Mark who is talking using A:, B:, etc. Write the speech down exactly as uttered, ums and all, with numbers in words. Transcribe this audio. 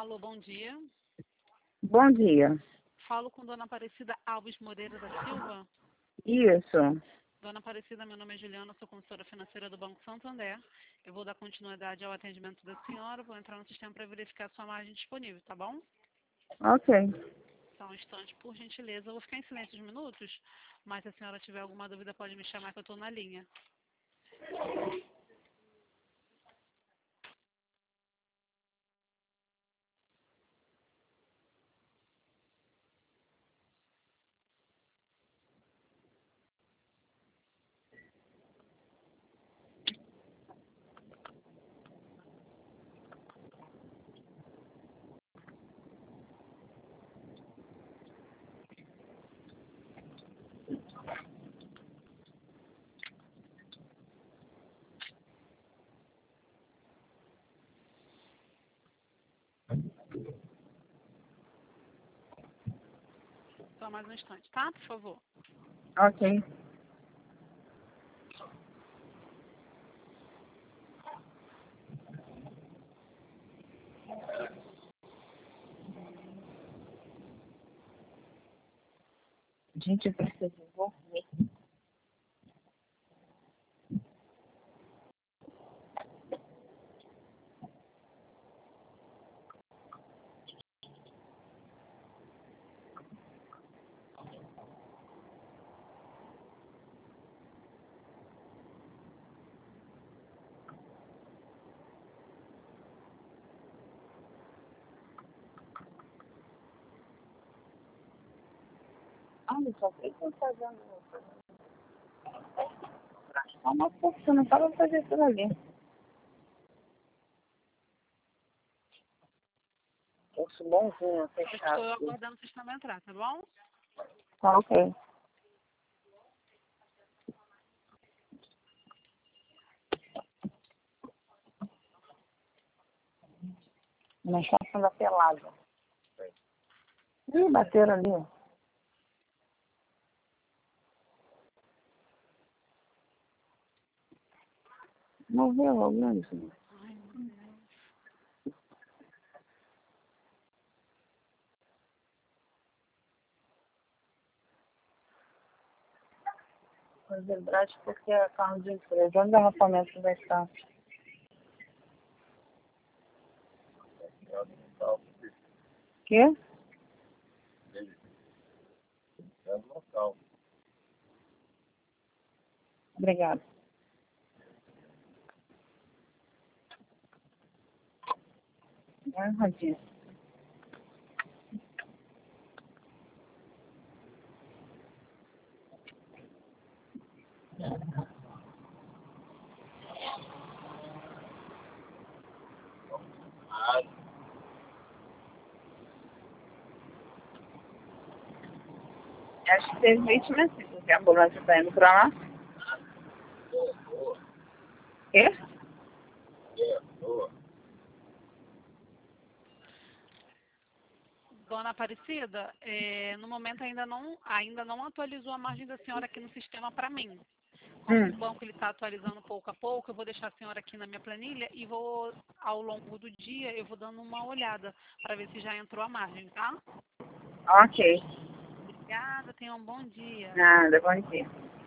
A: Alô, bom dia.
B: Bom dia.
A: Falo com Dona Aparecida Alves Moreira da Silva.
B: Isso.
A: Dona Aparecida, meu nome é Juliana, sou consultora financeira do Banco Santander. Eu vou dar continuidade ao atendimento da senhora, vou entrar no sistema para verificar a sua margem disponível, tá bom?
B: Ok.
A: Só um instante, por gentileza. Eu vou ficar em silêncio uns minutos, mas se a senhora tiver alguma dúvida pode me chamar que eu estou na linha. Só mais um instante, tá? Por favor.
B: Ok. Gente, eu preciso dormir. Olha só, o que eu tô fazendo? Só uma força, não tava fazendo aquilo ali. Curso bonzinho,
A: Eu
B: fechado.
A: estou aguardando o sistema entrar, tá bom?
B: Tá ok. Na estação da pelada. Ih, bateram ali, ó. Moveu alguém, assim.
A: Ai, meu Deus.
B: Foi verdade porque é carro de empresa. Onde o garrafamento vai estar? Quê? Obrigada. É erradinho. Acho que teve vítima assim, porque a ambulância tá indo pra lá. Quê?
A: Dona Aparecida, é, no momento ainda não, ainda não atualizou a margem da senhora aqui no sistema para mim. Como
B: Hum.
A: o banco está atualizando pouco a pouco, eu vou deixar a senhora aqui na minha planilha e vou, ao longo do dia, eu vou dando uma olhada para ver se já entrou a margem, tá?
B: Ok.
A: Obrigada, tenha um bom dia.
B: Nada, bom dia.